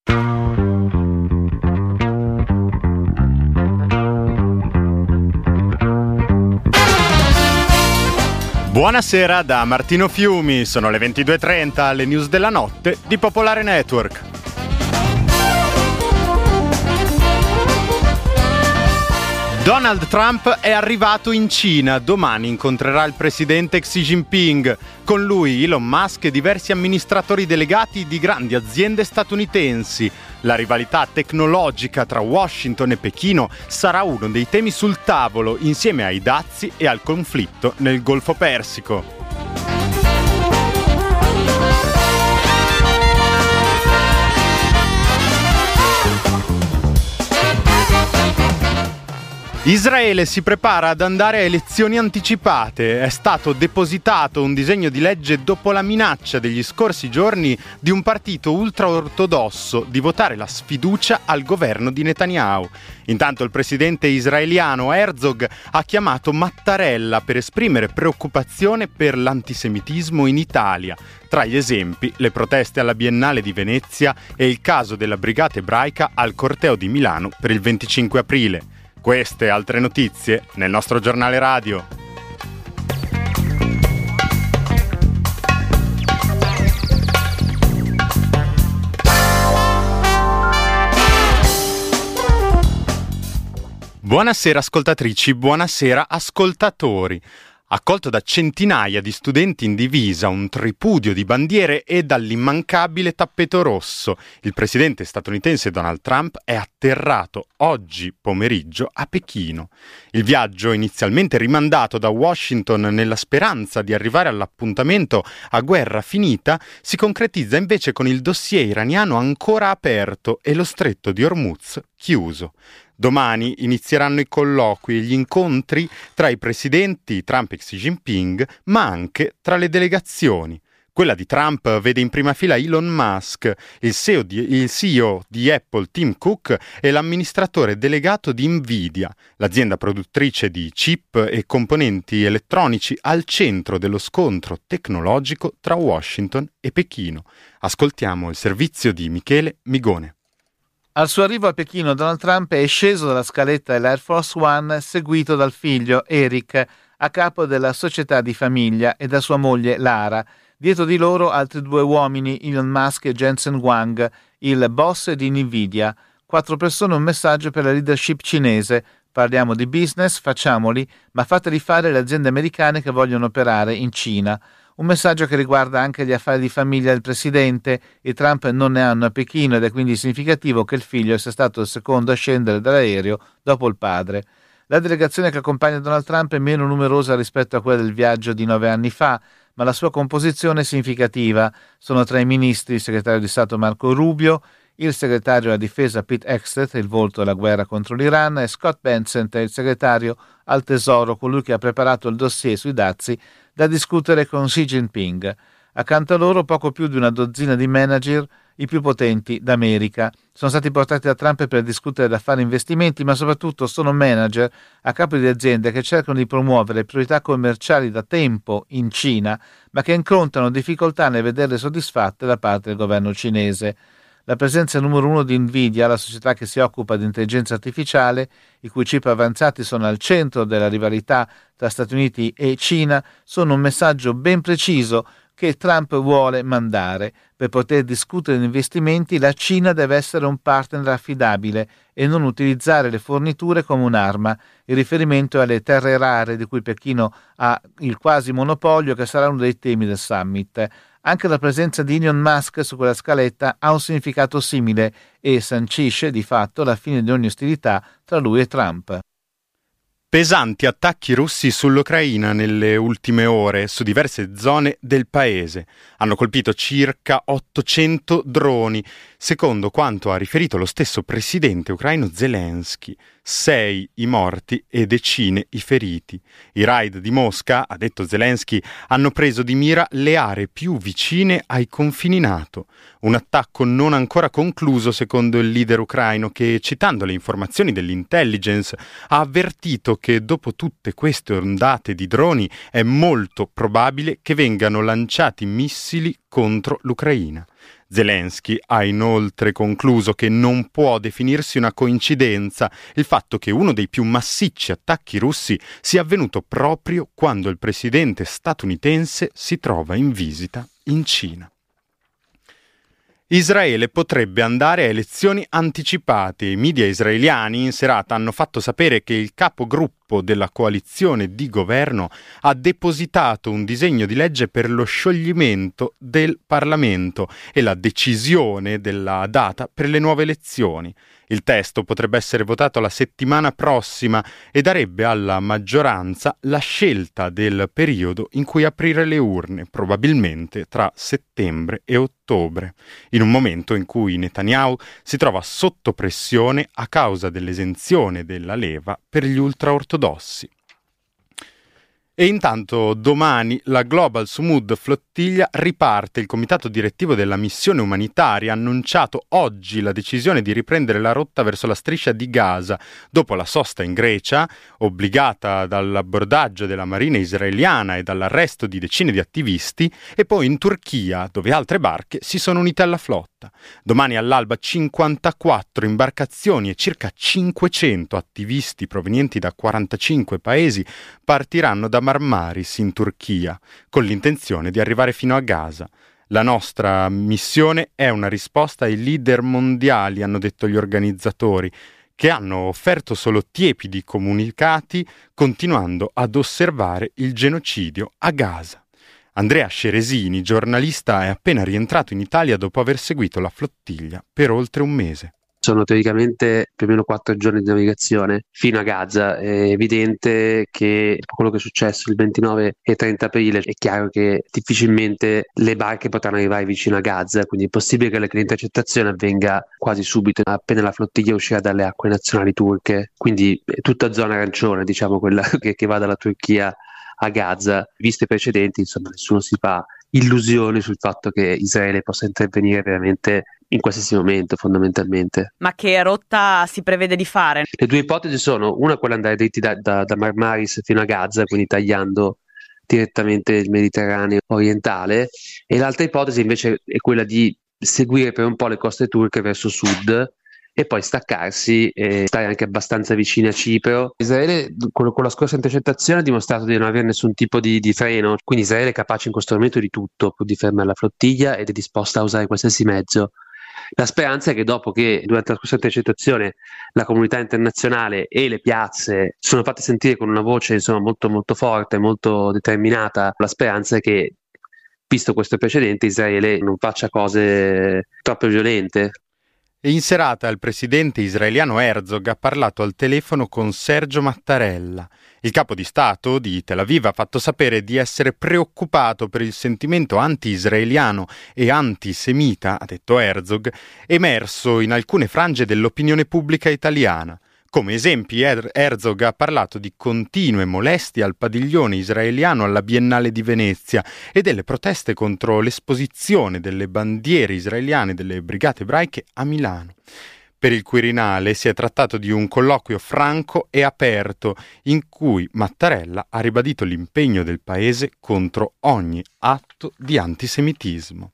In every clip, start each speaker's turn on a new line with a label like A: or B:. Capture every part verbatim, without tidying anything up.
A: Buonasera da Martino Fiumi, sono le ventidue e trenta, le news della notte di Popolare Network. Donald Trump è arrivato in Cina, domani incontrerà il presidente Xi Jinping, con lui Elon Musk e diversi amministratori delegati di grandi aziende statunitensi. La rivalità tecnologica tra Washington e Pechino sarà uno dei temi sul tavolo, insieme ai dazi e al conflitto nel Golfo Persico. Israele si prepara ad andare a elezioni anticipate. È stato depositato un disegno di legge dopo la minaccia degli scorsi giorni di un partito ultraortodosso di votare la sfiducia al governo di Netanyahu. Intanto il presidente israeliano Herzog ha chiamato Mattarella per esprimere preoccupazione per l'antisemitismo in Italia. Tra gli esempi, le proteste alla Biennale di Venezia e il caso della Brigata Ebraica al corteo di Milano per il venticinque aprile. Queste e altre notizie nel nostro giornale radio. Buonasera ascoltatrici, buonasera ascoltatori. Accolto da centinaia di studenti in divisa, un tripudio di bandiere e dall'immancabile tappeto rosso, il presidente statunitense Donald Trump è atterrato oggi pomeriggio a Pechino. Il viaggio, inizialmente rimandato da Washington nella speranza di arrivare all'appuntamento a guerra finita, si concretizza invece con il dossier iraniano ancora aperto e lo stretto di Hormuz chiuso. Domani inizieranno i colloqui e gli incontri tra i presidenti Trump e Xi Jinping, ma anche tra le delegazioni. Quella di Trump vede in prima fila Elon Musk, il C E O di, il C E O di Apple Tim Cook e l'amministratore delegato di Nvidia, l'azienda produttrice di chip e componenti elettronici al centro dello scontro tecnologico tra Washington e Pechino. Ascoltiamo il servizio di Michele Migone.
B: Al suo arrivo a Pechino, Donald Trump è sceso dalla scaletta dell'Air Force One seguito dal figlio Eric, a capo della società di famiglia, e da sua moglie Lara. Dietro di loro altri due uomini, Elon Musk e Jensen Huang, il boss di Nvidia. Quattro persone, un messaggio per la leadership cinese. Parliamo di business, facciamoli, ma fateli fare le aziende americane che vogliono operare in Cina. Un messaggio che riguarda anche gli affari di famiglia del presidente. I Trump non ne hanno a Pechino ed è quindi significativo che il figlio sia stato il secondo a scendere dall'aereo dopo il padre. La delegazione che accompagna Donald Trump è meno numerosa rispetto a quella del viaggio di nove anni fa, ma la sua composizione è significativa. Sono tra i ministri il segretario di Stato Marco Rubio, il segretario della difesa Pete Hegseth, il volto della guerra contro l'Iran, e Scott Bessent, il segretario al tesoro, colui che ha preparato il dossier sui dazi da discutere con Xi Jinping. Accanto a loro poco più di una dozzina di manager, i più potenti d'America. Sono stati portati da Trump per discutere da fare investimenti, ma soprattutto sono manager a capo di aziende che cercano di promuovere priorità commerciali da tempo in Cina, ma che incontrano difficoltà nel vederle soddisfatte da parte del governo cinese. La presenza numero uno di Nvidia, la società che si occupa di intelligenza artificiale, i cui chip avanzati sono al centro della rivalità tra Stati Uniti e Cina, sono un messaggio ben preciso che Trump vuole mandare. Per poter discutere di investimenti, la Cina deve essere un partner affidabile e non utilizzare le forniture come un'arma. Il riferimento è alle terre rare, di cui Pechino ha il quasi monopolio, che sarà uno dei temi del summit. Anche la presenza di Elon Musk su quella scaletta ha un significato simile e sancisce di fatto la fine di ogni ostilità tra lui e Trump.
A: Pesanti attacchi russi sull'Ucraina nelle ultime ore su diverse zone del paese. Hanno colpito circa ottocento droni, secondo quanto ha riferito lo stesso presidente ucraino Zelensky. Sei i morti e decine i feriti. I raid di Mosca, ha detto Zelensky, hanno preso di mira le aree più vicine ai confini NATO. Un attacco non ancora concluso, secondo il leader ucraino, che, citando le informazioni dell'intelligence, ha avvertito che dopo tutte queste ondate di droni è molto probabile che vengano lanciati missili contro l'Ucraina. Zelensky ha inoltre concluso che non può definirsi una coincidenza il fatto che uno dei più massicci attacchi russi sia avvenuto proprio quando il presidente statunitense si trova in visita in Cina. Israele potrebbe andare a elezioni anticipate. I media israeliani in serata hanno fatto sapere che il capogruppo della coalizione di governo ha depositato un disegno di legge per lo scioglimento del Parlamento e la decisione della data per le nuove elezioni. Il testo potrebbe essere votato la settimana prossima e darebbe alla maggioranza la scelta del periodo in cui aprire le urne, probabilmente tra settembre e ottobre, in un momento in cui Netanyahu si trova sotto pressione a causa dell'esenzione della leva per gli ultraortodossi. E intanto domani la Global Sumud Flottiglia riparte. Il comitato direttivo della missione umanitaria ha annunciato oggi la decisione di riprendere la rotta verso la striscia di Gaza, dopo la sosta in Grecia, obbligata dall'abbordaggio della marina israeliana e dall'arresto di decine di attivisti, e poi in Turchia, dove altre barche si sono unite alla flotta. Domani all'alba cinquantaquattro imbarcazioni e circa cinquecento attivisti provenienti da quarantacinque paesi partiranno da Marmaris in Turchia, con l'intenzione di arrivare fino a Gaza. La nostra missione è una risposta ai leader mondiali, hanno detto gli organizzatori, che hanno offerto solo tiepidi comunicati, continuando ad osservare il genocidio a Gaza. Andrea Ceresini, giornalista, è appena rientrato in Italia dopo aver seguito la flottiglia per oltre un mese.
C: Sono teoricamente più o meno quattro giorni di navigazione fino a Gaza. È evidente che quello che è successo il ventinove e trenta aprile, è chiaro che difficilmente le barche potranno arrivare vicino a Gaza, quindi è possibile che l'intercettazione avvenga quasi subito, appena la flottiglia uscirà dalle acque nazionali turche, quindi è tutta zona arancione, diciamo, quella che, che va dalla Turchia a Gaza. Viste i precedenti, insomma, nessuno si fa illusioni sul fatto che Israele possa intervenire veramente in qualsiasi momento, fondamentalmente.
D: Ma che rotta si prevede di fare?
C: Le due ipotesi sono: una, quella andare dritti da, da, da Marmaris fino a Gaza, quindi tagliando direttamente il Mediterraneo orientale, e l'altra ipotesi invece è quella di seguire per un po' le coste turche verso sud e poi staccarsi e stare anche abbastanza vicini a Cipro. Israele con, con la scorsa intercettazione ha dimostrato di non avere nessun tipo di, di freno, quindi Israele è capace in questo momento di tutto pur di fermare la flottiglia ed è disposta a usare qualsiasi mezzo. La speranza è che dopo che durante la scorsa intercettazione la comunità internazionale e le piazze sono fatte sentire con una voce, insomma, molto molto forte, molto determinata, la speranza è che, visto questo precedente, Israele non faccia cose troppo violente.
A: E in serata il presidente israeliano Herzog ha parlato al telefono con Sergio Mattarella. Il capo di Stato di Tel Aviv ha fatto sapere di essere preoccupato per il sentimento anti-israeliano e antisemita, ha detto Herzog, emerso in alcune frange dell'opinione pubblica italiana. Come esempi, Herzog ha parlato di continue molestie al padiglione israeliano alla Biennale di Venezia e delle proteste contro l'esposizione delle bandiere israeliane delle brigate ebraiche a Milano. Per il Quirinale si è trattato di un colloquio franco e aperto in cui Mattarella ha ribadito l'impegno del paese contro ogni atto di antisemitismo.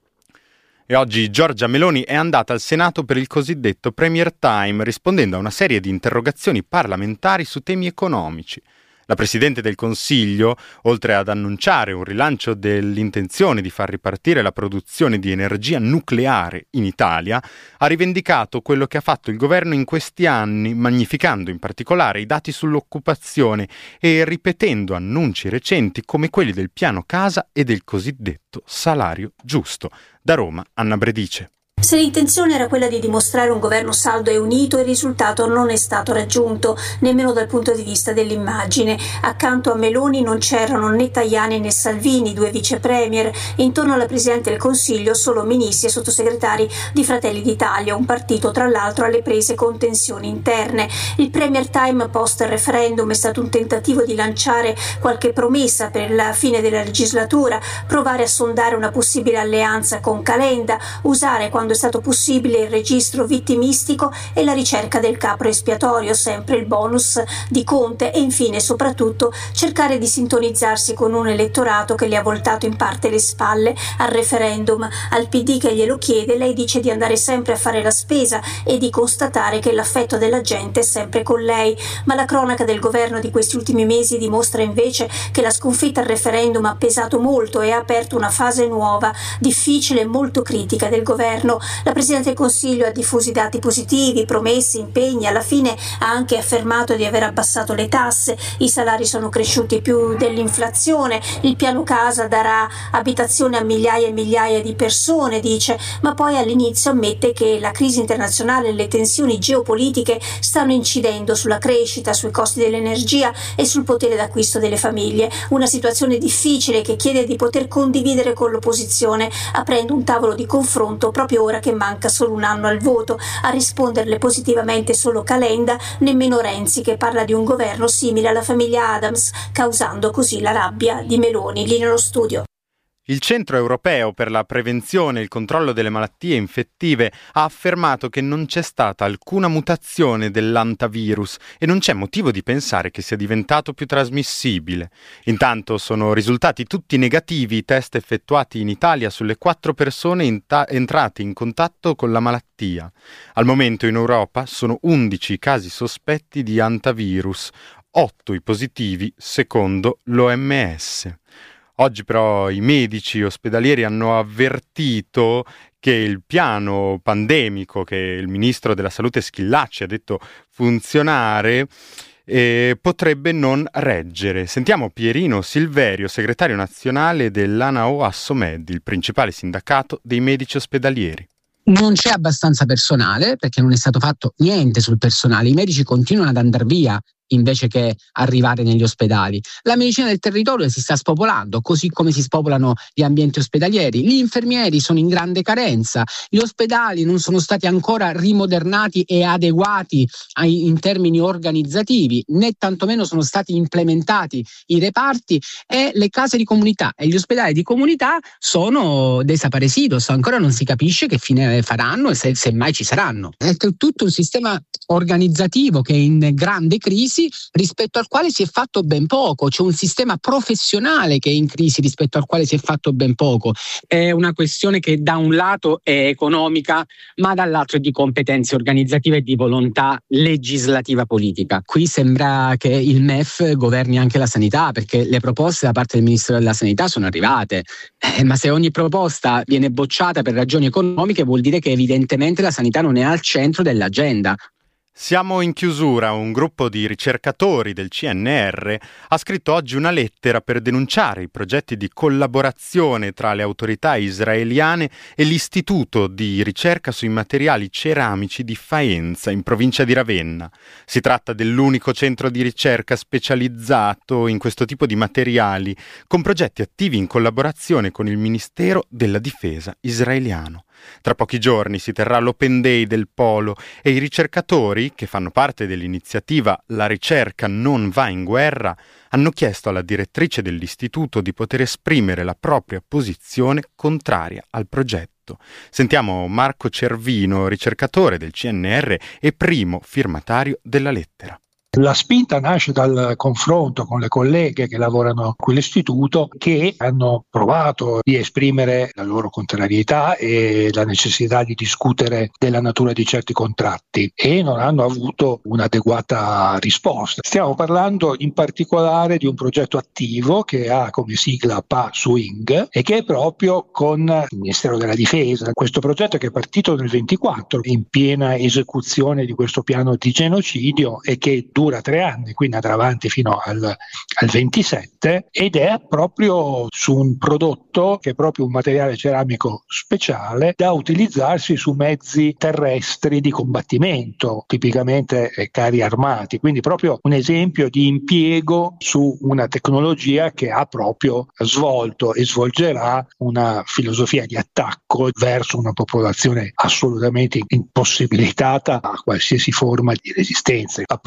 A: E oggi Giorgia Meloni è andata al Senato per il cosiddetto Premier Time, rispondendo a una serie di interrogazioni parlamentari su temi economici. La Presidente del Consiglio, oltre ad annunciare un rilancio dell'intenzione di far ripartire la produzione di energia nucleare in Italia, ha rivendicato quello che ha fatto il governo in questi anni, magnificando in particolare i dati sull'occupazione e ripetendo annunci recenti come quelli del piano casa e del cosiddetto salario giusto. Da Roma, Anna Bredice.
E: Se l'intenzione era quella di dimostrare un governo saldo e unito, il risultato non è stato raggiunto, nemmeno dal punto di vista dell'immagine. Accanto a Meloni non c'erano né Tajani né Salvini, due vice premier, e intorno alla Presidente del Consiglio solo ministri e sottosegretari di Fratelli d'Italia, un partito tra l'altro alle prese con tensioni interne. Il Premier Time post-referendum è stato un tentativo di lanciare qualche promessa per la fine della legislatura, provare a sondare una possibile alleanza con Calenda, usare quando quando è stato possibile il registro vittimistico e la ricerca del capro espiatorio, sempre il bonus di Conte, e infine soprattutto cercare di sintonizzarsi con un elettorato che le ha voltato in parte le spalle al referendum. Al P D che glielo chiede, lei dice di andare sempre a fare la spesa e di constatare che l'affetto della gente è sempre con lei, ma la cronaca del governo di questi ultimi mesi dimostra invece che la sconfitta al referendum ha pesato molto e ha aperto una fase nuova, difficile e molto critica del governo. La Presidente del Consiglio ha diffuso i dati positivi, promessi, impegni, alla fine ha anche affermato di aver abbassato le tasse, i salari sono cresciuti più dell'inflazione, il piano casa darà abitazione a migliaia e migliaia di persone, dice, ma poi all'inizio ammette che la crisi internazionale e le tensioni geopolitiche stanno incidendo sulla crescita, sui costi dell'energia e sul potere d'acquisto delle famiglie. Una situazione difficile che chiede di poter condividere con l'opposizione, aprendo un tavolo di confronto proprio ora che manca solo un anno al voto. A risponderle positivamente solo Calenda, nemmeno Renzi, che parla di un governo simile alla famiglia Adams, causando così la rabbia di Meloni. Lì nello studio.
A: Il Centro Europeo per la Prevenzione e il Controllo delle Malattie Infettive ha affermato che non c'è stata alcuna mutazione dell'antavirus e non c'è motivo di pensare che sia diventato più trasmissibile. Intanto sono risultati tutti negativi i test effettuati in Italia sulle quattro persone in ta- entrate in contatto con la malattia. Al momento in Europa sono undici i casi sospetti di antavirus, otto i positivi secondo l'O M S. Oggi però i medici ospedalieri hanno avvertito che il piano pandemico che il ministro della Salute Schillaci ha detto funzionare eh, potrebbe non reggere. Sentiamo Pierino Silverio, segretario nazionale dell'ANAO Assomed, il principale sindacato dei medici ospedalieri.
F: Non c'è abbastanza personale perché non è stato fatto niente sul personale, i medici continuano ad andare via invece che arrivare negli ospedali. La medicina del territorio si sta spopolando, così come si spopolano gli ambienti ospedalieri. Gli infermieri sono in grande carenza, gli ospedali non sono stati ancora rimodernati e adeguati ai, in termini organizzativi, né tantomeno sono stati implementati i reparti e le case di comunità e gli ospedali di comunità sono desaparecidos, ancora non si capisce che fine faranno e se, se mai ci saranno. È tutto un sistema organizzativo che è in grande crisi, rispetto al quale si è fatto ben poco. C'è un sistema professionale che è in crisi rispetto al quale si è fatto ben poco. È una questione che da un lato è economica, ma dall'altro è di competenze organizzative e di volontà legislativa politica. Qui sembra che il M E F governi anche la sanità, perché le proposte da parte del Ministero della Sanità sono arrivate, eh, ma se ogni proposta viene bocciata per ragioni economiche vuol dire che evidentemente la sanità non è al centro dell'agenda.
A: Siamo in chiusura. Un gruppo di ricercatori del C N R ha scritto oggi una lettera per denunciare i progetti di collaborazione tra le autorità israeliane e l'Istituto di ricerca sui materiali ceramici di Faenza, in provincia di Ravenna. Si tratta dell'unico centro di ricerca specializzato in questo tipo di materiali, con progetti attivi in collaborazione con il Ministero della Difesa israeliano. Tra pochi giorni si terrà l'Open Day del Polo e i ricercatori, che fanno parte dell'iniziativa La ricerca non va in guerra, hanno chiesto alla direttrice dell'istituto di poter esprimere la propria posizione contraria al progetto. Sentiamo Marco Cervino, ricercatore del C N R e primo firmatario della lettera.
G: La spinta nasce dal confronto con le colleghe che lavorano a quell'istituto, che hanno provato di esprimere la loro contrarietà e la necessità di discutere della natura di certi contratti e non hanno avuto un'adeguata risposta. Stiamo parlando in particolare di un progetto attivo che ha come sigla P A S U I N G e che è proprio con il Ministero della Difesa. Questo progetto che è partito nel ventiquattro in piena esecuzione di questo piano di genocidio e che dura tre anni, quindi andrà avanti fino al, al ventisette, ed è proprio su un prodotto che è proprio un materiale ceramico speciale da utilizzarsi su mezzi terrestri di combattimento, tipicamente eh, carri armati, quindi proprio un esempio di impiego su una tecnologia che ha proprio svolto e svolgerà una filosofia di attacco verso una popolazione assolutamente impossibilitata a qualsiasi forma di resistenza. Approfittiamo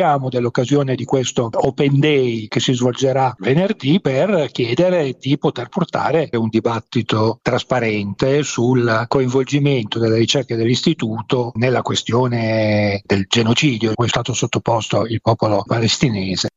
G: approfittiamo dell'occasione di questo Open Day che si svolgerà venerdì per chiedere di poter portare un dibattito trasparente sul coinvolgimento delle ricerche dell'istituto nella questione del genocidio cui è stato sottoposto il popolo palestinese.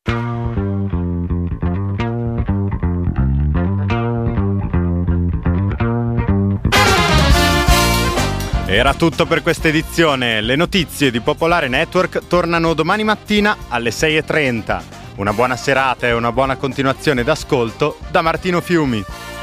A: Era tutto per questa edizione. Le notizie di Popolare Network tornano domani mattina alle sei e trenta. Una buona serata e una buona continuazione d'ascolto da Martino Fiumi.